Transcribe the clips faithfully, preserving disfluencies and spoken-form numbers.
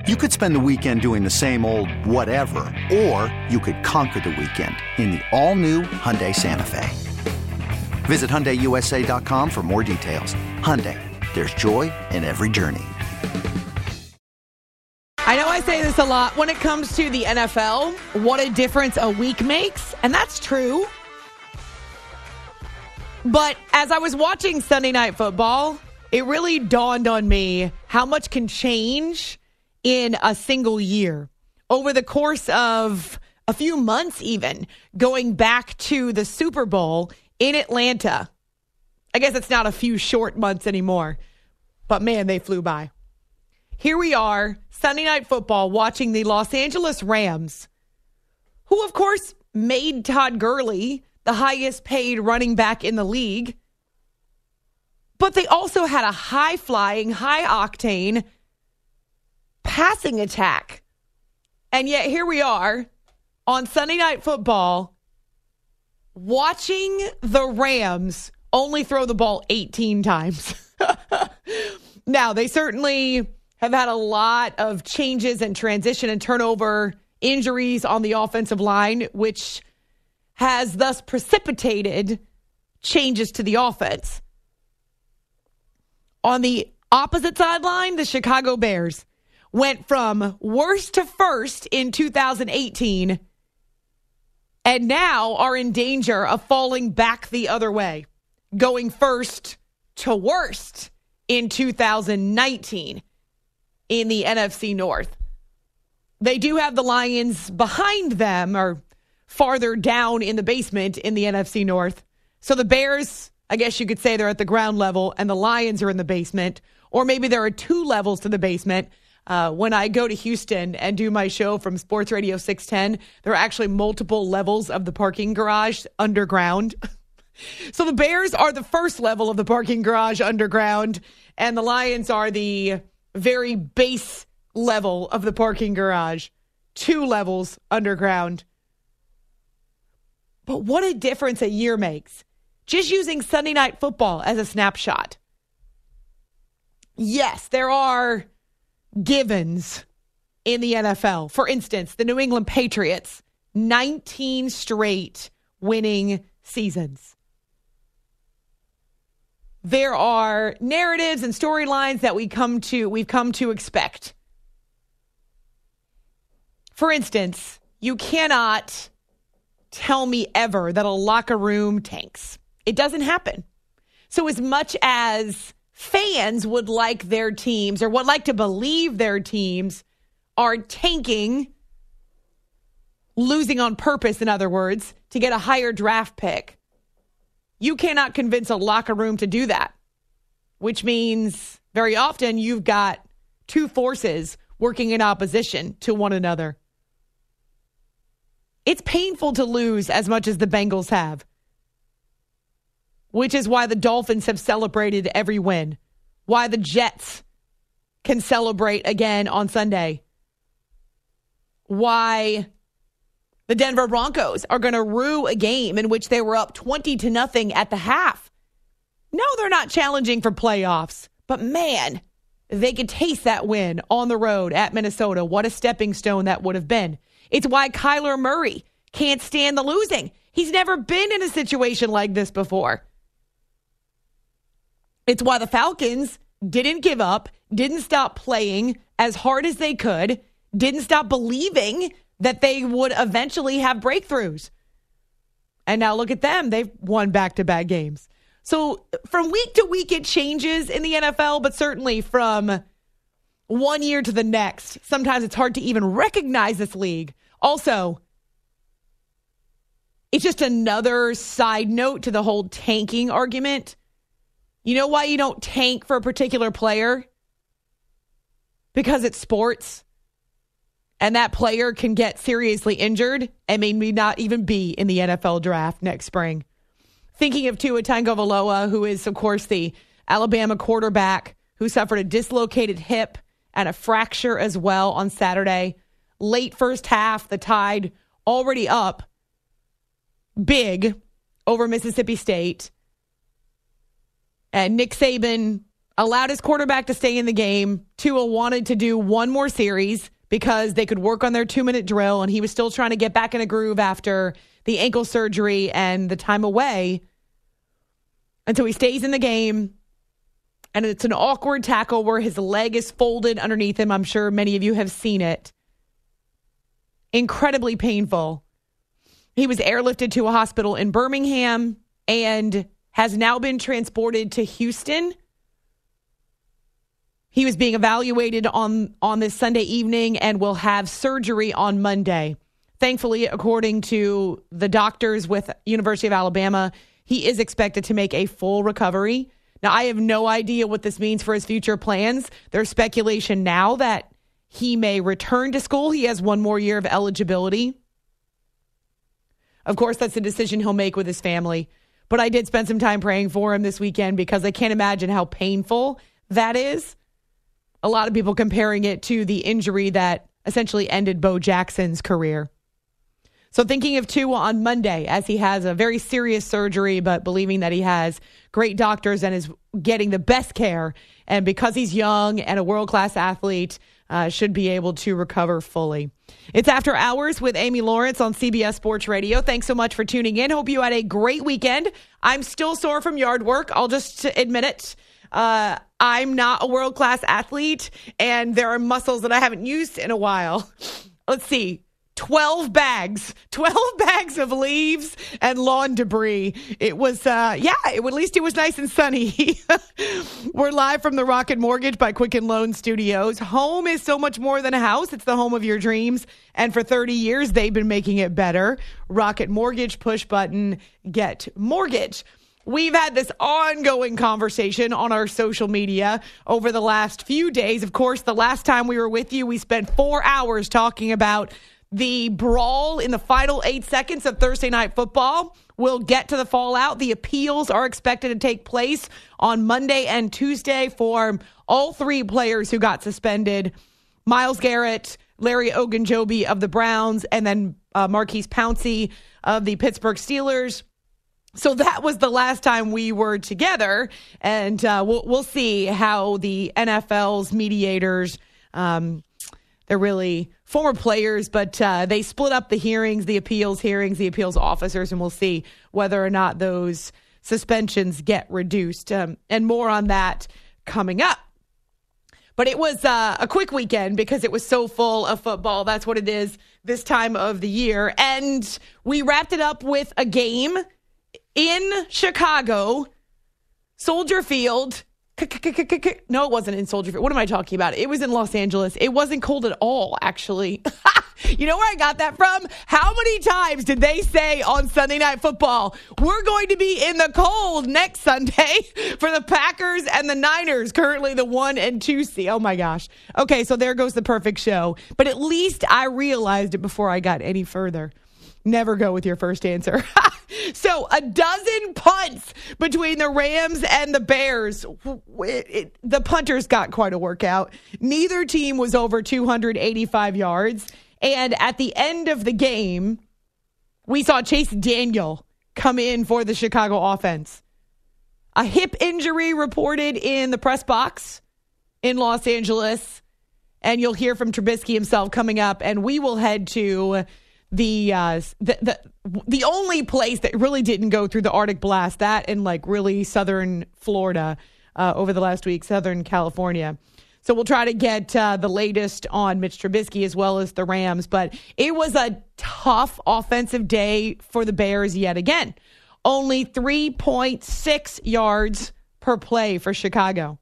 You could spend the weekend doing the same old whatever, or you could conquer the weekend in the all-new Hyundai Santa Fe. Visit Hyundai U S A dot com for more details. Hyundai, there's joy in every journey. I know I say this a lot when it comes to the N F L, what a difference a week makes, and that's true. But as I was watching Sunday Night Football, it really dawned on me how much can change in a single year. Over the course of a few months even, going back to the Super Bowl in Atlanta. I guess it's not a few short months anymore, but man, they flew by. Here we are, Sunday Night Football, watching the Los Angeles Rams, who of course made Todd Gurley the highest paid running back in the league. But they also had a high-flying, high-octane passing attack. And yet here we are on Sunday Night Football watching the Rams only throw the ball eighteen times. Now, they certainly have had a lot of changes and transition and turnover injuries on the offensive line, which has thus precipitated changes to the offense. On the opposite sideline, the Chicago Bears went from worst to first in two thousand eighteen and now are in danger of falling back the other way, going first to worst in two thousand nineteen in the N F C North. They do have the Lions behind them, or farther down in the basement in the N F C North. So the Bears, I guess you could say they're at the ground level, and the Lions are in the basement. Or maybe there are two levels to the basement. Uh, when I go to Houston and do my show from Sports Radio six ten, there are actually multiple levels of the parking garage underground. So the Bears are the first level of the parking garage underground, and the Lions are the very base level of the parking garage, two levels underground. But what a difference a year makes. Just using Sunday Night Football as a snapshot. Yes, there are givens in the N F L. For instance, the New England Patriots, nineteen straight winning seasons. There are narratives and storylines that we come to, we've come to expect. For instance, you cannot tell me ever that a locker room tanks. It doesn't happen. So as much as fans would like their teams, or would like to believe their teams are tanking, losing on purpose, in other words, to get a higher draft pick, you cannot convince a locker room to do that, which means very often you've got two forces working in opposition to one another. It's painful to lose as much as the Bengals have, which is why the Dolphins have celebrated every win, why the Jets can celebrate again on Sunday, why the Denver Broncos are going to rue a game in which they were up twenty to nothing at the half. No, they're not challenging for playoffs, but man, they could taste that win on the road at Minnesota. What a stepping stone that would have been. It's why Kyler Murray can't stand the losing. He's never been in a situation like this before. It's why the Falcons didn't give up, didn't stop playing as hard as they could, didn't stop believing that they would eventually have breakthroughs. And now look at them. They've won back-to-back games. So from week to week, it changes in the N F L, but certainly from one year to the next, sometimes it's hard to even recognize this league. Also, it's just another side note to the whole tanking argument. You know why you don't tank for a particular player? Because it's sports. And that player can get seriously injured and maybe not even be in the N F L draft next spring. Thinking of Tua Tagovailoa, who is, of course, the Alabama quarterback who suffered a dislocated hip and a fracture as well on Saturday. Late first half, the Tide already up big over Mississippi State. And Nick Saban, allowed his quarterback to stay in the game. Tua wanted to do one more series because they could work on their two-minute drill, and he was still trying to get back in a groove after the ankle surgery and the time away. And so he stays in the game, and it's an awkward tackle where his leg is folded underneath him. I'm sure many of you have seen it. Incredibly painful. He was airlifted to a hospital in Birmingham and has now been transported to Houston. He was being evaluated on, on this Sunday evening and will have surgery on Monday. Thankfully, according to the doctors with University of Alabama, he is expected to make a full recovery. Now, I have no idea what this means for his future plans. There's speculation now that he may return to school. He has one more year of eligibility. Of course, that's a decision he'll make with his family. But I did spend some time praying for him this weekend because I can't imagine how painful that is. A lot of people comparing it to the injury that essentially ended Bo Jackson's career. So thinking of Tua on Monday as he has a very serious surgery, but believing that he has great doctors and is getting the best care. And because he's young and a world-class athlete, uh, should be able to recover fully. It's After Hours with Amy Lawrence on C B S Sports Radio. Thanks so much for tuning in. Hope you had a great weekend. I'm still sore from yard work. I'll just admit it. Uh, I'm not a world-class athlete, and there are muscles that I haven't used in a while. Let's see. twelve bags, twelve bags of leaves and lawn debris. It was, uh, yeah, it, at least it was nice and sunny. We're live from the Rocket Mortgage by Quicken Loan Studios. Home is so much more than a house. It's the home of your dreams. And for thirty years, they've been making it better. Rocket Mortgage, push button, get mortgage. We've had this ongoing conversation on our social media over the last few days. Of course, the last time we were with you, we spent four hours talking about the brawl in the final eight seconds of Thursday Night Football. We'll get to the fallout. The appeals are expected to take place on Monday and Tuesday for all three players who got suspended. Myles Garrett, Larry Ogunjobi of the Browns, and then uh, Marquise Pouncey of the Pittsburgh Steelers. So that was the last time we were together, and uh, we'll, we'll see how the N F L's mediators, um, they're really former players, but uh, they split up the hearings, the appeals hearings, the appeals officers, and we'll see whether or not those suspensions get reduced. Um, and more on that coming up. But it was uh, a quick weekend because it was so full of football. That's what it is this time of the year. And we wrapped it up with a game in Chicago, Soldier Field. No, it wasn't in Soldier Field. What am I talking about? It was in Los Angeles. It wasn't cold at all, actually. You know where I got that from? How many times did they say on Sunday Night Football, we're going to be in the cold next Sunday for the Packers and the Niners, currently the one and two seed. Oh, my gosh. Okay, so there goes the perfect show. But at least I realized it before I got any further. Never go with your first answer. So a dozen punts between the Rams and the Bears. It, it, the punters got quite a workout. Neither team was over two hundred eighty-five yards. And at the end of the game, we saw Chase Daniel come in for the Chicago offense. A hip injury reported in the press box in Los Angeles. And you'll hear from Trubisky himself coming up. And we will head to the uh, the, the the only place that really didn't go through the Arctic blast, that in like really southern Florida uh, over the last week, Southern California. So we'll try to get uh, the latest on Mitch Trubisky as well as the Rams. But it was a tough offensive day for the Bears yet again. Only three point six yards per play for Chicago.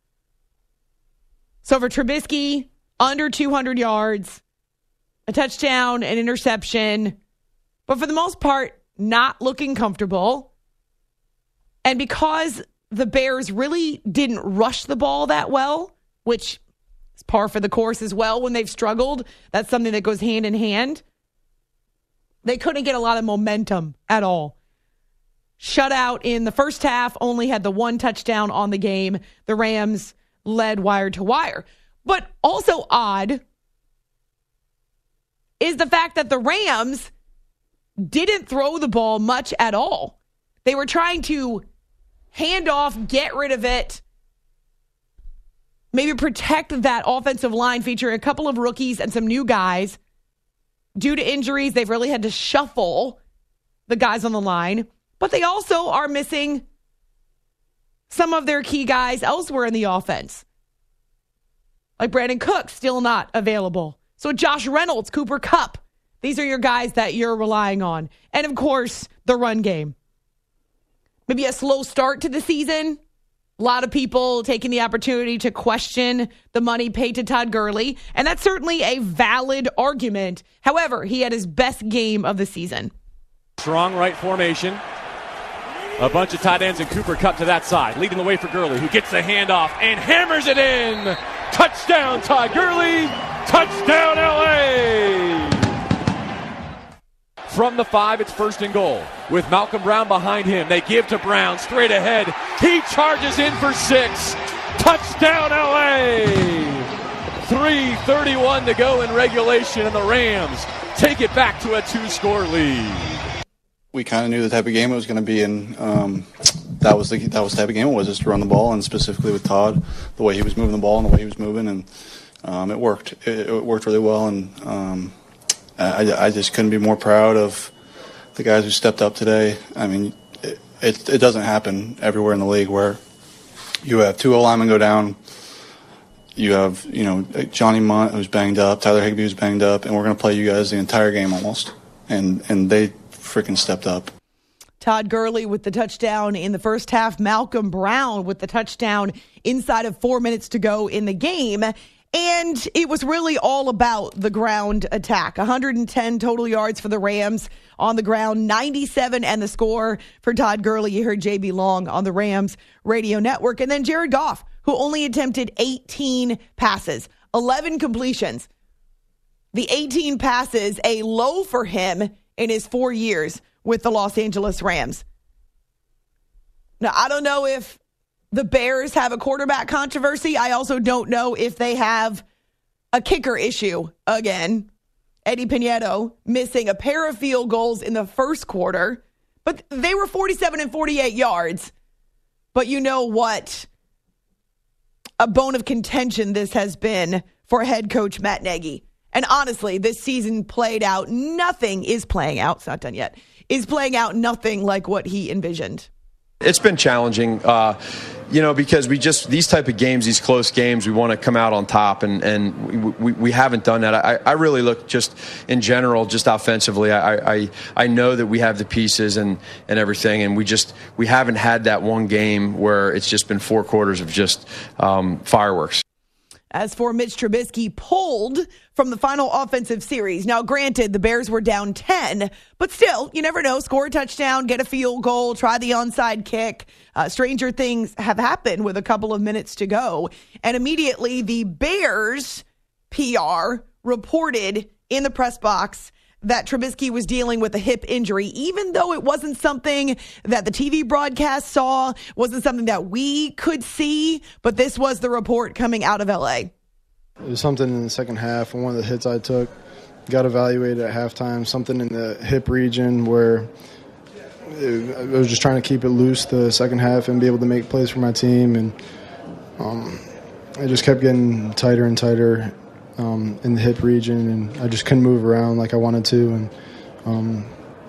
So for Trubisky, under two hundred yards, a touchdown, an interception, but for the most part, not looking comfortable. And because the Bears really didn't rush the ball that well, which is par for the course as well when they've struggled, that's something that goes hand in hand, they couldn't get a lot of momentum at all. Shutout in the first half, only had the one touchdown on the game. The Rams led wire to wire. But also odd is the fact that the Rams didn't throw the ball much at all. They were trying to hand off, get rid of it, maybe protect that offensive line featuring a couple of rookies and some new guys. Due to injuries, they've really had to shuffle the guys on the line, but they also are missing some of their key guys elsewhere in the offense. Like Brandon Cook, still not available. So Josh Reynolds, Cooper Kupp, these are your guys that you're relying on. And of course, the run game. Maybe a slow start to the season. A lot of people taking the opportunity to question the money paid to Todd Gurley, and that's certainly a valid argument. However, he had his best game of the season. Strong right formation. A bunch of tight ends and Cooper Kupp to that side, leading the way for Gurley, who gets the handoff and hammers it in. Touchdown, Todd Gurley. Touchdown, L A. From the five, it's first and goal. With Malcolm Brown behind him, they give to Brown straight ahead. He charges in for six. Touchdown, L A. three thirty-one to go in regulation, and the Rams take it back to a two-score lead. We kind of knew the type of game it was going to be, and um, that was the that was the type of game it was, just to run the ball, and specifically with Todd, the way he was moving the ball and the way he was moving, and um, it worked. It, it worked really well, and um, I, I just couldn't be more proud of the guys who stepped up today. I mean, it, it, it doesn't happen everywhere in the league where you have two O-linemen go down, you have, you know, Johnny Munt who's banged up, Tyler Higbee who's banged up, and we're going to play you guys the entire game almost, and and they freaking stepped up. Todd Gurley with the touchdown in the first half. Malcolm Brown with the touchdown inside of four minutes to go in the game. And it was really all about the ground attack. one hundred ten total yards for the Rams on the ground, ninety-seven and the score for Todd Gurley. You heard J B Long on the Rams radio network. And then Jared Goff, who only attempted eighteen passes, eleven completions. The eighteen passes, a low for him in his four years with the Los Angeles Rams. Now, I don't know if the Bears have a quarterback controversy. I also don't know if they have a kicker issue again. Eddie Pinedo missing a pair of field goals in the first quarter, but they were forty-seven and forty-eight yards. But you know what? A bone of contention this has been for head coach Matt Nagy. And honestly, this season played out, nothing is playing out, it's not done yet, is playing out nothing like what he envisioned. It's been challenging, uh, you know, because we just, these type of games, these close games, we want to come out on top, and, and we, we, we haven't done that. I, I really look just in general, just offensively, I, I I know that we have the pieces and, and everything, and we just, we haven't had that one game where it's just been four quarters of just um, fireworks. As for Mitch Trubisky, pulled from the final offensive series. Now, granted, the Bears were down ten, but still, you never know. Score a touchdown, get a field goal, try the onside kick. Uh, stranger things have happened with a couple of minutes to go. And immediately, the Bears P R reported in the press box that Trubisky was dealing with a hip injury, even though it wasn't something that the T V broadcast saw, wasn't something that we could see, but this was the report coming out of L A. It was something in the second half, and one of the hits I took got evaluated at halftime, something in the hip region where it, I was just trying to keep it loose the second half and be able to make plays for my team, and um, I just kept getting tighter and tighter Um, in the hip region, and I just couldn't move around like I wanted to, and um,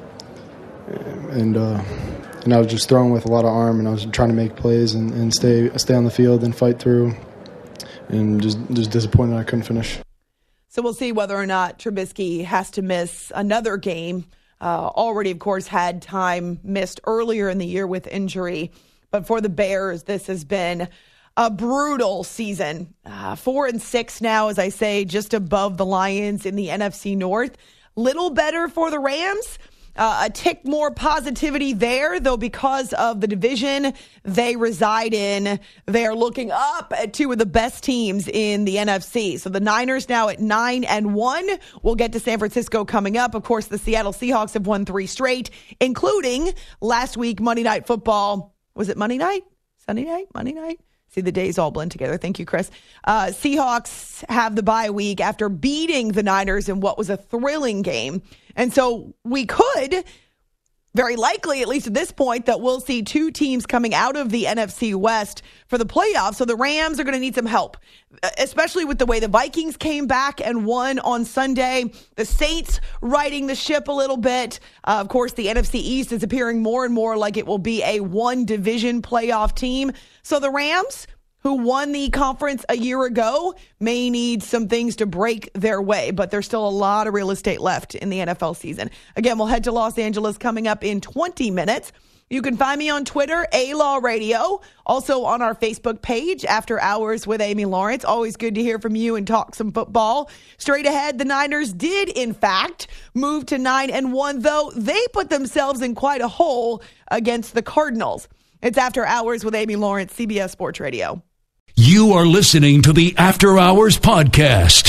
and uh, and I was just throwing with a lot of arm, and I was trying to make plays and, and stay stay on the field and fight through, and just just disappointed I couldn't finish. So we'll see whether or not Trubisky has to miss another game. Uh, already, of course, had time missed earlier in the year with injury, but for the Bears, this has been a brutal season. Uh, four and six now, as I say, just above the Lions in the N F C North. Little better for the Rams. Uh, a tick more positivity there, though, because of the division they reside in. They are looking up at two of the best teams in the N F C. So the Niners now at nine and one. We'll get to San Francisco coming up. Of course, the Seattle Seahawks have won three straight, including last week Monday Night Football. Was it Monday night? Sunday night? Monday night? See, the days all blend together. Thank you, Chris. Uh, Seahawks have the bye week after beating the Niners in what was a thrilling game. And so we could very likely, at least at this point, that we'll see two teams coming out of the N F C West for the playoffs. So the Rams are going to need some help, especially with the way the Vikings came back and won on Sunday. The Saints riding the ship a little bit. Uh, of course, the N F C East is appearing more and more like it will be a one-division playoff team. So the Rams, who won the conference a year ago, may need some things to break their way, but there's still a lot of real estate left in the N F L season. Again, we'll head to Los Angeles coming up in twenty minutes. You can find me on Twitter, A-Law Radio, also on our Facebook page, After Hours with Amy Lawrence. Always good to hear from you and talk some football. Straight ahead, the Niners did, in fact, move to nine and one, though they put themselves in quite a hole against the Cardinals. It's After Hours with Amy Lawrence, C B S Sports Radio. You are listening to the After Hours Podcast.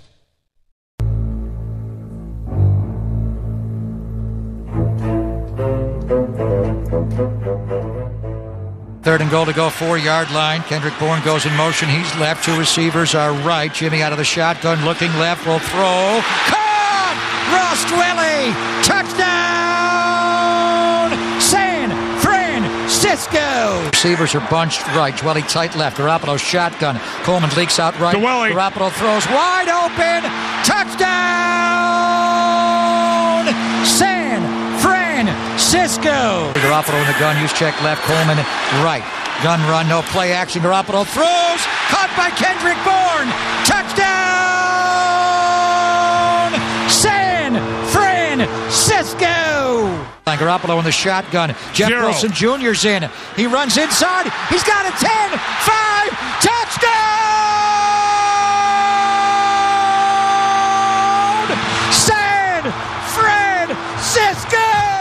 Third and goal to go, four-yard line. Kendrick Bourne goes in motion. He's left. Two receivers are right. Jimmy out of the shotgun, looking left, will throw. Caught! Ross Dwelly! Touchdown! San Francisco! Receivers are bunched right. Dwelly tight left. Garoppolo shotgun. Coleman leaks out right. Dwelly. Garoppolo throws wide open. Touchdown! San Francisco! Garoppolo in the gun. Use check left. Coleman right. Gun run. No play action. Garoppolo throws. Caught by Kendrick Bourne. Touchdown! San Francisco! Garoppolo in the shotgun. Jeff Zero. Wilson Junior's in. He runs inside. He's got a ten. five. Touchdown! San Francisco!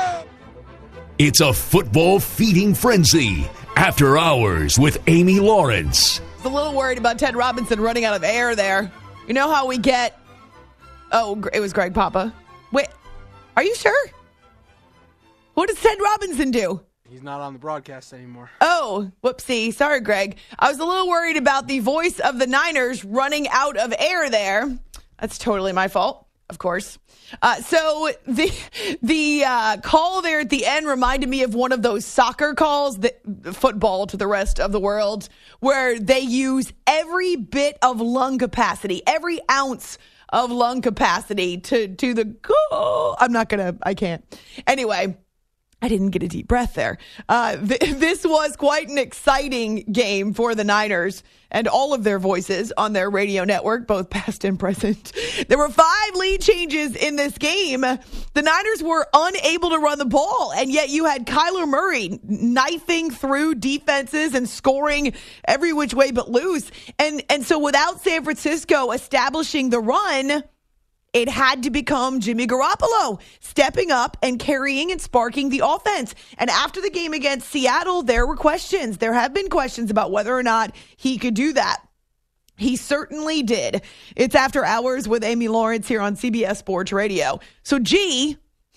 It's a football feeding frenzy. After Hours with Amy Lawrence. I was a little worried about Ted Robinson running out of air there. You know how we get... Oh, it was Greg Papa. Wait, are you sure? What does Ted Robinson do? He's not on the broadcast anymore. Oh, whoopsie. Sorry, Greg. I was a little worried about the voice of the Niners running out of air there. That's totally my fault, of course. Uh, so the the uh, call there at the end reminded me of one of those soccer calls, that football to the rest of the world, where they use every bit of lung capacity, every ounce of lung capacity to, to the goal. I'm not going to, I can't. Anyway. I didn't get a deep breath there. Uh, th- this was quite an exciting game for the Niners and all of their voices on their radio network, both past and present. There were five lead changes in this game. The Niners were unable to run the ball, and yet you had Kyler Murray knifing through defenses and scoring every which way but loose. And, and so without San Francisco establishing the run, it had to become Jimmy Garoppolo stepping up and carrying and sparking the offense. And after the game against Seattle, there were questions. There have been questions about whether or not he could do that. He certainly did. It's After Hours with Amy Lawrence here on C B S Sports Radio. So, G,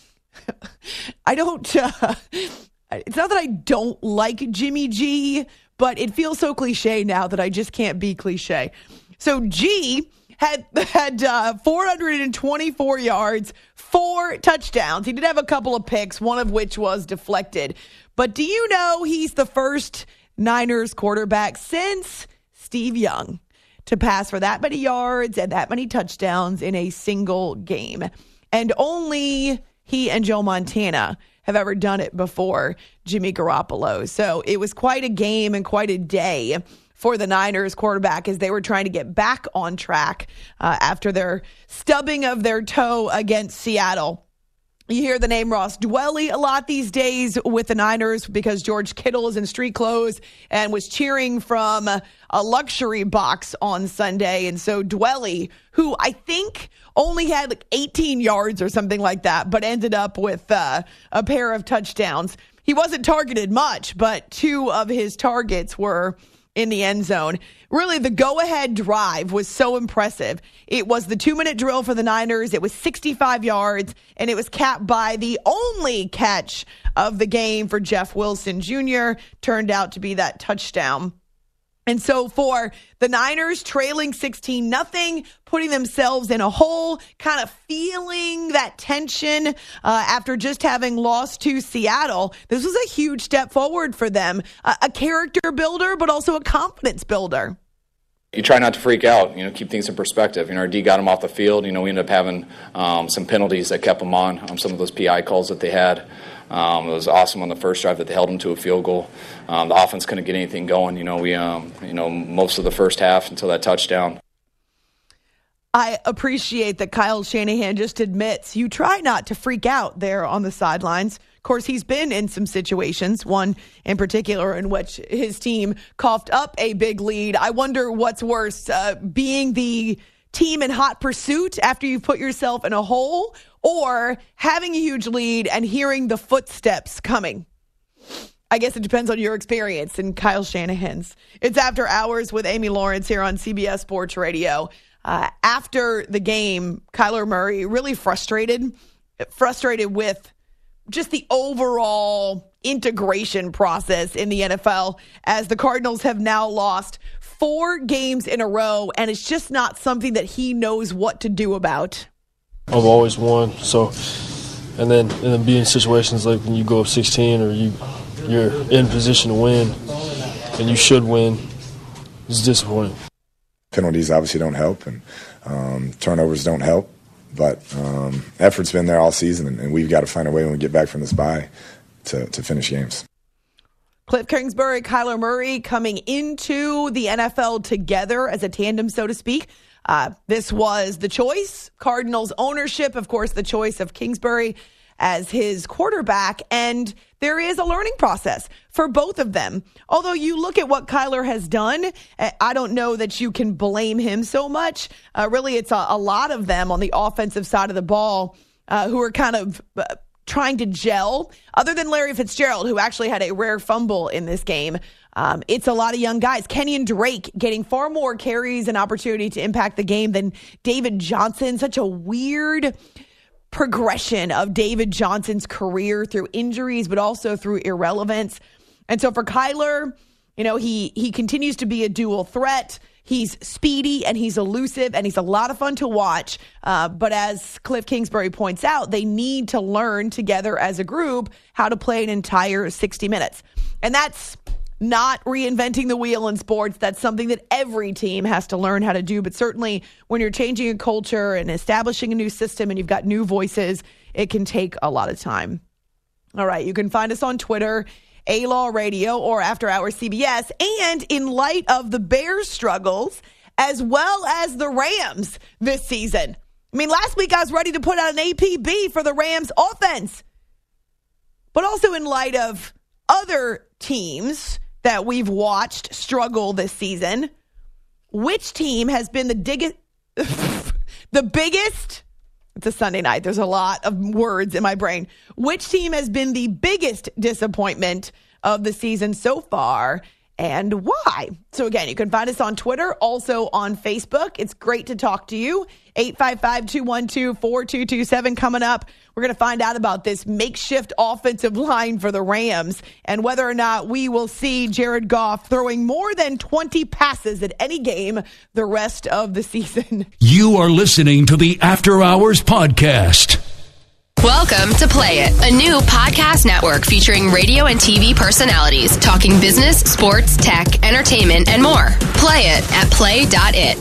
I don't, uh, it's not that I don't like Jimmy G, but it feels so cliche now that I just can't be cliche. So, G had had uh, four hundred twenty-four yards, four touchdowns. He did have a couple of picks, one of which was deflected. But do you know he's the first Niners quarterback since Steve Young to pass for that many yards and that many touchdowns in a single game? And only he and Joe Montana have ever done it before Jimmy Garoppolo. So it was quite a game and quite a day for the Niners quarterback as they were trying to get back on track uh, after their stubbing of their toe against Seattle. You hear the name Ross Dwelly a lot these days with the Niners because George Kittle is in street clothes and was cheering from a luxury box on Sunday. And so Dwelly, who I think only had like eighteen yards or something like that, but ended up with uh, a pair of touchdowns. He wasn't targeted much, but two of his targets were in the end zone. Really, the go-ahead drive was so impressive. It was the two-minute drill for the Niners. It was sixty-five yards, and it was capped by the only catch of the game for Jeff Wilson Junior Turned out to be that touchdown. And so for the Niners trailing sixteen nothing, putting themselves in a hole, kind of feeling that tension uh, after just having lost to Seattle, this was a huge step forward for them. A, a character builder, but also a confidence builder. You try not to freak out, you know, keep things in perspective. You know, our D got them off the field. You know, we ended up having um, some penalties that kept them on, um, some of those P I calls that they had. Um, it was awesome on the first drive that they held them to a field goal. Um, the offense couldn't get anything going. You know, we, um, you know, most of the first half until that touchdown. I appreciate that Kyle Shanahan just admits you try not to freak out there on the sidelines. Of course, he's been in some situations, one in particular in which his team coughed up a big lead. I wonder what's worse, uh, being the team in hot pursuit after you've put yourself in a hole, or having a huge lead and hearing the footsteps coming. I guess it depends on your experience and Kyle Shanahan's. It's After Hours with Amy Lawrence here on C B S Sports Radio. Uh, after the game, Kyler Murray really frustrated, frustrated with just the overall integration process in the N F L, as the Cardinals have now lost four games in a row, and it's just not something that he knows what to do about. I've always won, so and then and then be in situations like when you go up sixteen or you you're in position to win and you should win, it's disappointing. Penalties obviously don't help, and um, turnovers don't help, but um, effort's been there all season, and, and we've got to find a way when we get back from this bye to, to finish games. Cliff Kingsbury, Kyler Murray coming into the N F L together as a tandem, so to speak. Uh, this was the choice. Cardinals ownership, of course, the choice of Kingsbury as his quarterback. And there is a learning process for both of them. Although you look at what Kyler has done, I don't know that you can blame him so much. Uh, really, it's a, a lot of them on the offensive side of the ball uh, who are kind of uh, trying to gel. Other than Larry Fitzgerald, who actually had a rare fumble in this game. Um, it's a lot of young guys. Kenyon Drake getting far more carries and opportunity to impact the game than David Johnson. Such a weird progression of David Johnson's career through injuries, but also through irrelevance. And so for Kyler, you know, he he continues to be a dual threat. He's speedy and he's elusive and he's a lot of fun to watch. Uh, but as Cliff Kingsbury points out, they need to learn together as a group how to play an entire sixty minutes. And that's not reinventing the wheel in sports. That's something that every team has to learn how to do. But certainly when you're changing a culture and establishing a new system and you've got new voices, it can take a lot of time. All right, you can find us on Twitter, A-Law Radio, or After Hours C B S. And in light of the Bears' struggles, as well as the Rams this season. I mean, last week I was ready to put out an A P B for the Rams offense. But also in light of other teams that we've watched struggle this season, which team has been the biggest, the biggest, it's a Sunday night, there's a lot of words in my brain. Which team has been the biggest disappointment of the season so far, and why? So again, you can find us on Twitter, also on Facebook. It's great to talk to you. eight five five, two one two, four two two seven coming up. We're going to find out about this makeshift offensive line for the Rams and whether or not we will see Jared Goff throwing more than twenty passes at any game the rest of the season. You are listening to the After Hours Podcast. Welcome to Play It, a new podcast network featuring radio and T V personalities talking business, sports, tech, entertainment, and more. Play it at play dot it.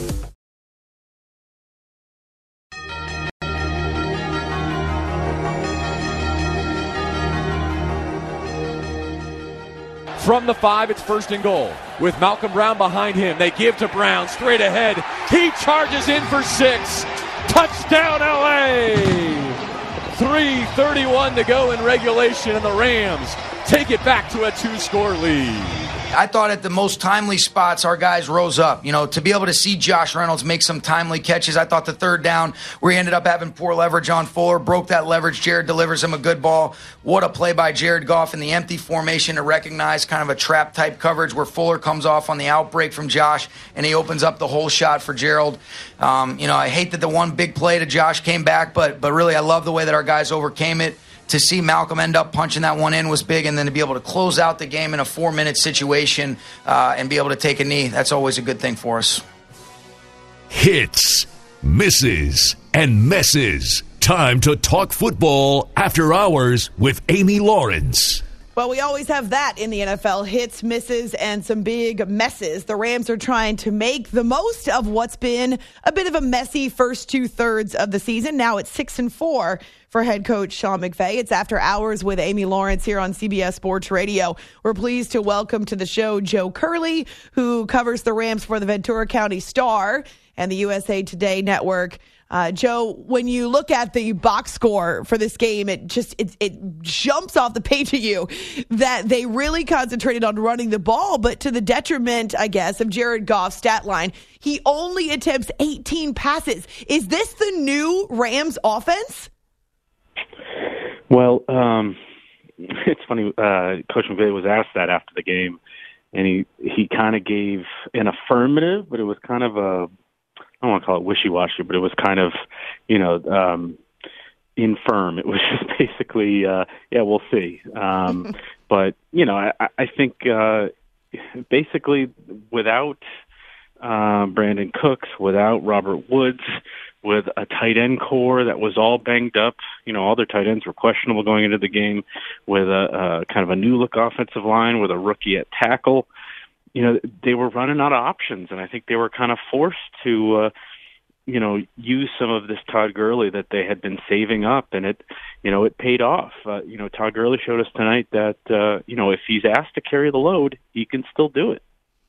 From the five, it's first and goal. With Malcolm Brown behind him, they give to Brown straight ahead. He charges in for six. Touchdown, L A! three thirty-one to go in regulation, and the Rams take it back to a two-score lead. I thought at the most timely spots, our guys rose up. You know, to be able to see Josh Reynolds make some timely catches. I thought the third down, where he ended up having poor leverage on Fuller, broke that leverage. Jared delivers him a good ball. What a play by Jared Goff in the empty formation to recognize kind of a trap-type coverage where Fuller comes off on the outbreak from Josh, and he opens up the whole shot for Gerald. Um, you know, I hate that the one big play to Josh came back, but but really I love the way that our guys overcame it to see Malcolm end up punching that one in was big, and then to be able to close out the game in a four-minute situation uh, and be able to take a knee, that's always a good thing for us. Hits, misses, and messes. Time to talk football after hours with Amy Lawrence. Well, we always have that in the N F L, hits, misses, and some big messes. The Rams are trying to make the most of what's been a bit of a messy first two-thirds of the season. Now it's six and four for head coach Sean McVay. It's After Hours with Amy Lawrence here on C B S Sports Radio. We're pleased to welcome to the show Joe Curley, who covers the Rams for the Ventura County Star and the U S A Today Network. Uh, Joe, when you look at the box score for this game, it just it, it jumps off the page at you that they really concentrated on running the ball, but to the detriment, I guess, of Jared Goff's stat line. He only attempts eighteen passes. Is this the new Rams offense? Well, um, it's funny. Uh, Coach McVay was asked that after the game, and he, he kind of gave an affirmative, but it was kind of a I don't want to call it wishy-washy, but it was kind of, you know, um, infirm. It was just basically, uh, yeah, we'll see. Um, but, you know, I, I think uh, basically without uh, Brandon Cooks, without Robert Woods, with a tight end core that was all banged up, you know, all their tight ends were questionable going into the game, with a, a kind of a new-look offensive line, with a rookie at tackle. You know, they were running out of options, and I think they were kind of forced to, uh, you know, use some of this Todd Gurley that they had been saving up, and it, you know, it paid off. Uh, you know, Todd Gurley showed us tonight that, uh, you know, if he's asked to carry the load, he can still do it.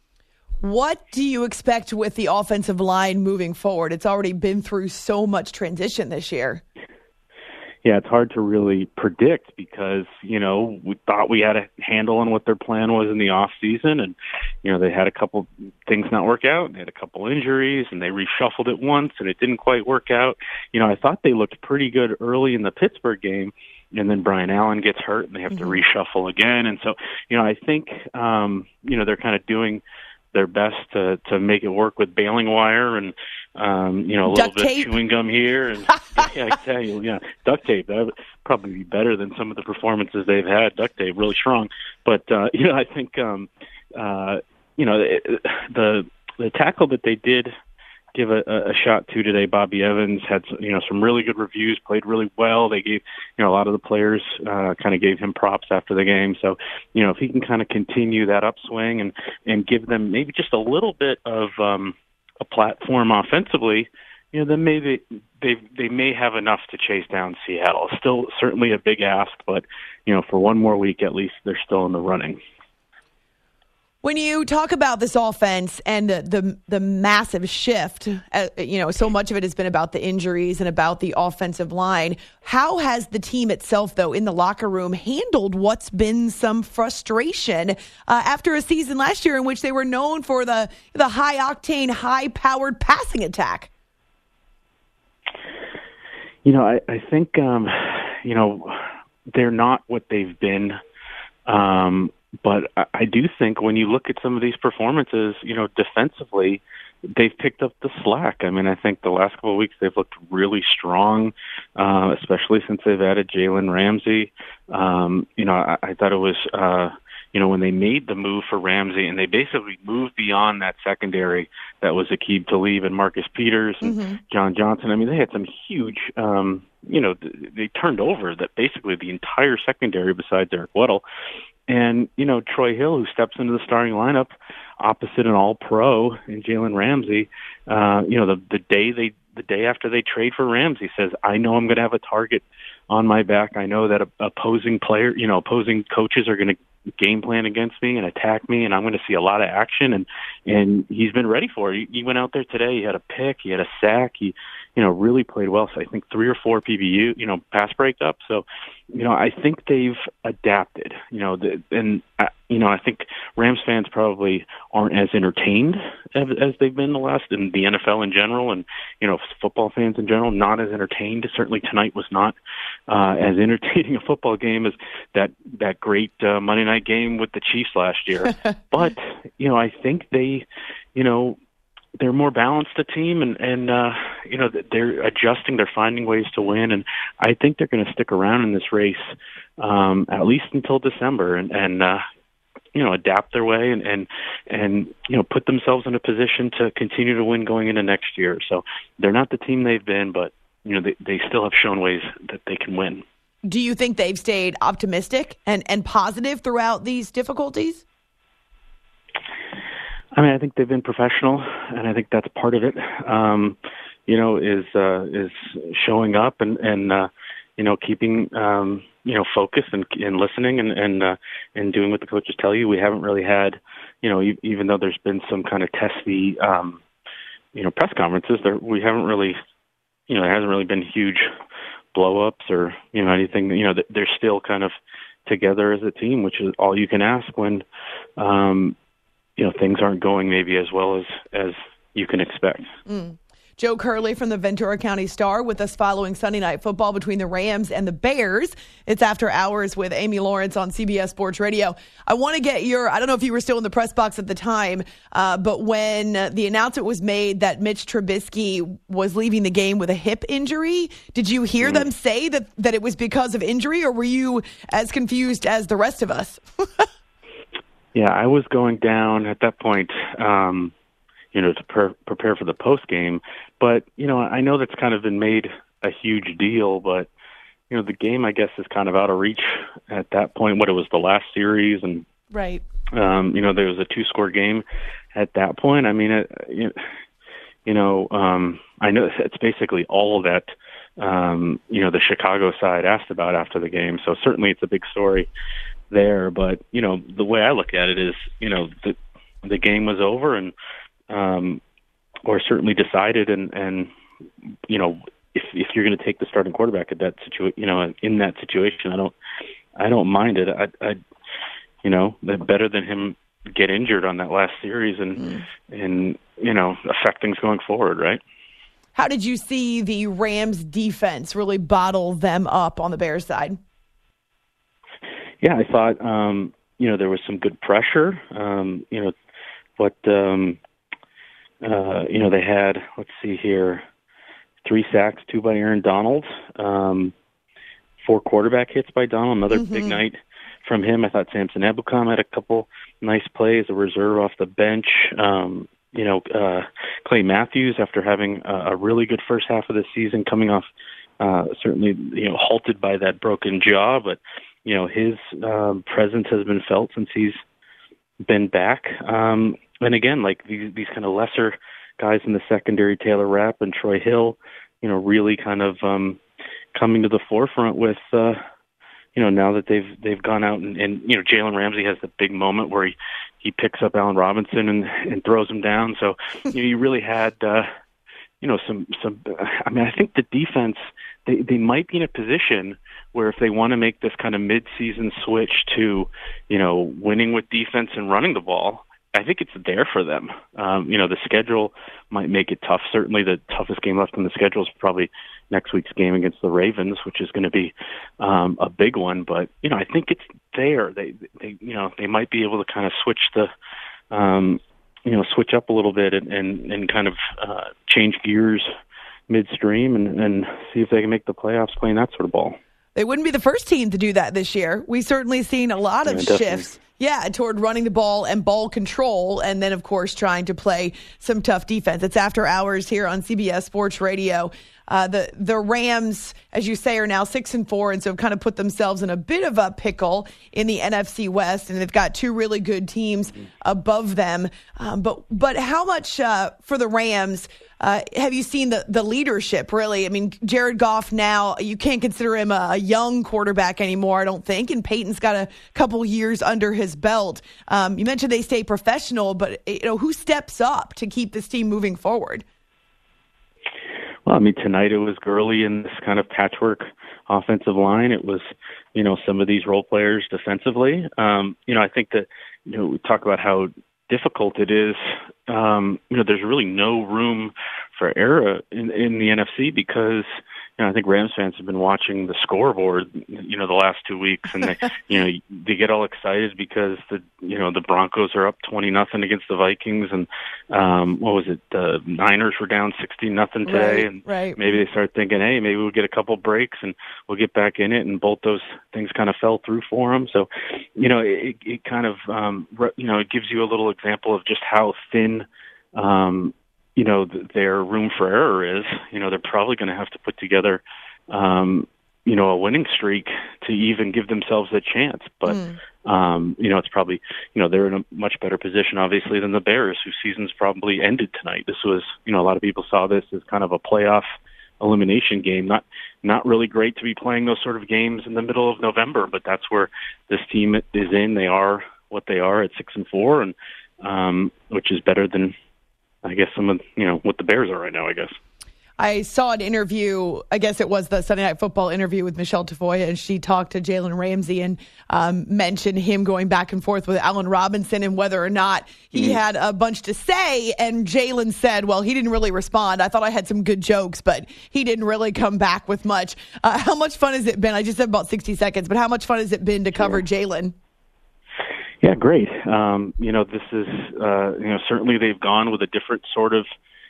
What do you expect with the offensive line moving forward? It's already been through so much transition this year. Yeah, it's hard to really predict because, you know, we thought we had a handle on what their plan was in the off season, and, you know, they had a couple things not work out. They had a couple injuries, and they reshuffled it once, and it didn't quite work out. You know, I thought they looked pretty good early in the Pittsburgh game, and then Brian Allen gets hurt, and they have mm-hmm. to reshuffle again. And so, you know, I think, um, you know, they're kind of doing their best to to make it work with baling wire and um you know a duct little bit tape. of chewing gum here, and yeah, I tell you, yeah, duct tape, that would probably be better than some of the performances they've had. Duct tape really strong, but uh you know I think um uh you know the the tackle that they did give a, a shot to today, Bobby Evans, had you know some really good reviews, played really well. They gave you know a lot of the players uh, kind of gave him props after the game. So you know if he can kind of continue that upswing and and give them maybe just a little bit of um, a platform offensively, you know then maybe they they may have enough to chase down Seattle. Still certainly a big ask, but you know for one more week at least they're still in the running. When you talk about this offense and the the, the massive shift, uh, you know, so much of it has been about the injuries and about the offensive line. How has the team itself, though, in the locker room handled what's been some frustration uh, after a season last year in which they were known for the, the high-octane, high-powered passing attack? You know, I, I think, um, you know, they're not what they've been. Um But I do think when you look at some of these performances, you know, defensively, they've picked up the slack. I mean, I think the last couple of weeks they've looked really strong, uh, especially since they've added Jalen Ramsey. Um, you know, I, I thought it was, uh, you know, when they made the move for Ramsey and they basically moved beyond that secondary that was Aqib Talib and Marcus Peters and mm-hmm. John Johnson. I mean, they had some huge, um, you know, they turned over that basically the entire secondary besides Eric Weddle. And, you know, Troy Hill, who steps into the starting lineup opposite an all-pro and Jalen Ramsey, uh, you know, the, the day they, the day after they trade for Ramsey says, I know I'm going to have a target on my back. I know that opposing player, you know, opposing coaches are going to game plan against me and attack me, and I'm going to see a lot of action. And, and he's been ready for it. He, he went out there today. He had a pick. He had a sack. He, you know, really played well. So I think three or four P B U, you know, pass breakup. So, you know, I think they've adapted, you know, the, and, uh, you know, I think Rams fans probably aren't as entertained as, as they've been the last, in the N F L in general, and, you know, football fans in general, not as entertained. Certainly tonight was not uh, as entertaining a football game as that, that great uh, Monday night game with the Chiefs last year. But, you know, I think they, you know, they're more balanced a team, and and uh, you know they're adjusting, they're finding ways to win, and I think they're going to stick around in this race um, at least until December, and and uh, you know adapt their way and and and you know put themselves in a position to continue to win going into next year. So they're not the team they've been, but you know they they still have shown ways that they can win. Do you think they've stayed optimistic and and positive throughout these difficulties? I mean, I think they've been professional, and I think that's part of it. Um, you know, is uh, is showing up and and uh, you know keeping um, you know focused and, and listening and and uh, and doing what the coaches tell you. We haven't really had, you know, e- even though there's been some kind of testy, um, you know, press conferences, there we haven't really, you know, there hasn't really been huge blow-ups or you know anything. You know, they're still kind of together as a team, which is all you can ask when. Um, you know, things aren't going maybe as well as, as you can expect. Mm. Joe Curley from the Ventura County Star with us following Sunday Night Football between the Rams and the Bears. It's After Hours with Amy Lawrence on C B S Sports Radio. I want to get your, I don't know if you were still in the press box at the time, uh, but when the announcement was made that Mitch Trubisky was leaving the game with a hip injury, did you hear mm. them say that, that it was because of injury, or were you as confused as the rest of us? Yeah, I was going down at that point, um, you know, to per- prepare for the post game. But, you know, I know that's kind of been made a huge deal, but, you know, the game, I guess, is kind of out of reach at that point. What it was the last series, and, right. um, you know, there was a two-score game at that point. I mean, it, you, you know, um, I know it's basically all that, um, you know, the Chicago side asked about after the game. So certainly it's a big story there, but you know the way I look at it is, you know, the the game was over and um, or certainly decided, and and you know if if you're going to take the starting quarterback at that situ you know in that situation, I don't I don't mind it. I I you know better than him get injured on that last series and mm. and you know affect things going forward, right? How did you see the Rams defense really bottle them up on the Bears side? Yeah, I thought, um, you know, there was some good pressure, um, you know, but, um, uh, you know, they had, let's see here, three sacks, two by Aaron Donald, um, four quarterback hits by Donald, another mm-hmm. big night from him. I thought Samson Ebukam had a couple nice plays, a reserve off the bench. Um, you know, uh, Clay Matthews, after having a, a really good first half of the season, coming off uh, certainly, you know, halted by that broken jaw, but you know, his um, presence has been felt since he's been back. Um, and again, like these, these kind of lesser guys in the secondary, Taylor Rapp and Troy Hill, you know, really kind of um, coming to the forefront with, uh, you know, now that they've they've gone out and, and you know, Jalen Ramsey has the big moment where he, he picks up Allen Robinson and, and throws him down. So, you know, you really had, uh, you know, some, some, I mean, I think the defense, they, they might be in a position where if they want to make this kind of mid-season switch to, you know, winning with defense and running the ball, I think it's there for them. Um, you know, the schedule might make it tough. Certainly the toughest game left on the schedule is probably next week's game against the Ravens, which is going to be um, a big one. But, you know, I think it's there. They, they, you know, they might be able to kind of switch the, um, you know, switch up a little bit and, and, and kind of uh, change gears midstream and, and see if they can make the playoffs playing that sort of ball. They wouldn't be the first team to do that this year. We've certainly seen a lot of yeah, shifts, yeah, toward running the ball and ball control, and then, of course, trying to play some tough defense. It's After Hours here on C B S Sports Radio. Uh, the the Rams, as you say, are now six and four, and so have kind of put themselves in a bit of a pickle in the N F C West, and they've got two really good teams above them. Um, but but how much uh, for the Rams? Uh, have you seen the, the leadership, really? I mean, Jared Goff now, you can't consider him a, a young quarterback anymore, I don't think, and Peyton's got a couple years under his belt. Um, you mentioned they stay professional, but you know, who steps up to keep this team moving forward? Well, I mean, tonight it was Gurley in this kind of patchwork offensive line. It was, you know, some of these role players defensively. Um, you know, I think that, you know, we talk about how difficult it is. Um, you know, there's really no room for error in, in the N F C because, you know, I think Rams fans have been watching the scoreboard, you know, the last two weeks, and they, you know, they get all excited because the, you know, the Broncos are up twenty nothing against the Vikings, and um, what was it? The Niners were down sixteen nothing today, right, and right. maybe they start thinking, hey, maybe we'll get a couple breaks and we'll get back in it, and both those things kind of fell through for them. So, you know, it, it kind of, um, you know, it gives you a little example of just how thin. Um, you know, th- their room for error is. You know, they're probably going to have to put together, um, you know, a winning streak to even give themselves a chance. But, mm. um, you know, it's probably, you know, they're in a much better position, obviously, than the Bears, whose season's probably ended tonight. This was, you know, a lot of people saw this as kind of a playoff elimination game. Not, not really great to be playing those sort of games in the middle of November, but that's where this team is in. They are what they are at six and four, and um, which is better than, I guess, some of, you know, what the Bears are right now, I guess. I saw an interview, I guess it was the Sunday Night Football interview with Michelle Tafoya, and she talked to Jalen Ramsey and um, mentioned him going back and forth with Allen Robinson and whether or not he mm-hmm. had a bunch to say. And Jalen said, well, he didn't really respond. I thought I had some good jokes, but he didn't really come back with much. Uh, how much fun has it been? I just said about sixty seconds, but how much fun has it been to cover sure. Jalen? Yeah, great. Um, you know, this is, uh, you know, certainly they've gone with a different sort of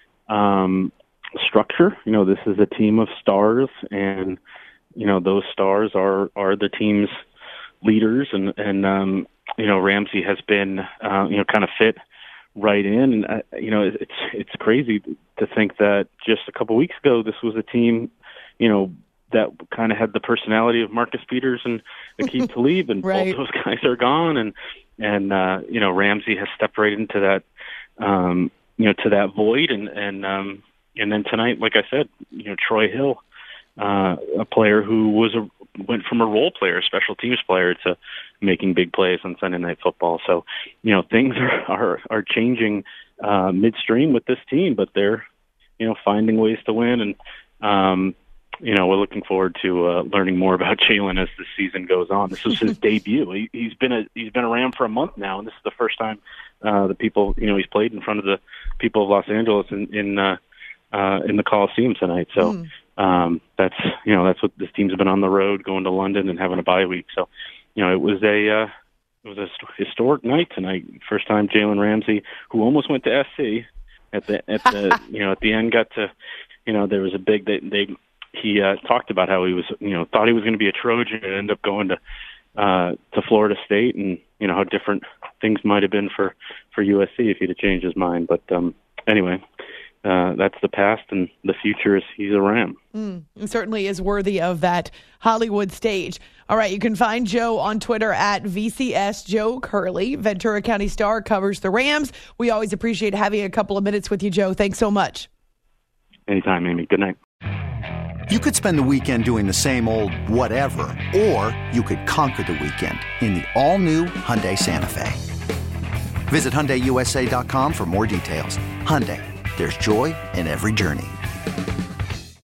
um, structure. You know, this is a team of stars, and, you know, those stars are, are the team's leaders. And, and um, you know, Ramsey has been, uh, you know, kind of fit right in. And, uh, you know, it's it's crazy to think that just a couple weeks ago, this was a team, you know, that kind of had the personality of Marcus Peters and Aqib Talib, and right. both those guys are gone. And, and, uh, you know, Ramsey has stepped right into that, um, you know, to that void. And, and, um, and then tonight, like I said, you know, Troy Hill, uh, a player who was a, went from a role player, special teams player, to making big plays on Sunday Night Football. So, you know, things are, are, are changing, uh, midstream with this team, but they're, you know, finding ways to win. And, um, you know, we're looking forward to uh, learning more about Jalen as the season goes on. This was his debut. He, he's been a he's been around for a month now, and this is the first time uh, the people, you know, he's played in front of the people of Los Angeles in in, uh, uh, in the Coliseum tonight. So mm. um, that's you know that's what this team's been on the road, going to London and having a bye week. So you know it was a uh, it was a historic night tonight. First time Jalen Ramsey, who almost went to S C at the at the you know at the end, got to you know there was a big they they. He uh, talked about how he was, you know, thought he was going to be a Trojan and ended up going to uh, to Florida State, and you know how different things might have been for, for U S C if he'd have changed his mind. But um, anyway, uh, that's the past, and the future is he's a Ram. Mm, and certainly is worthy of that Hollywood stage. All right, you can find Joe on Twitter at V C S Joe Curley. Ventura County Star covers the Rams. We always appreciate having a couple of minutes with you, Joe. Thanks so much. Anytime, Amy. Good night. You could spend the weekend doing the same old whatever, or you could conquer the weekend in the all-new Hyundai Santa Fe. Visit Hyundai U S A dot com for more details. Hyundai, there's joy in every journey.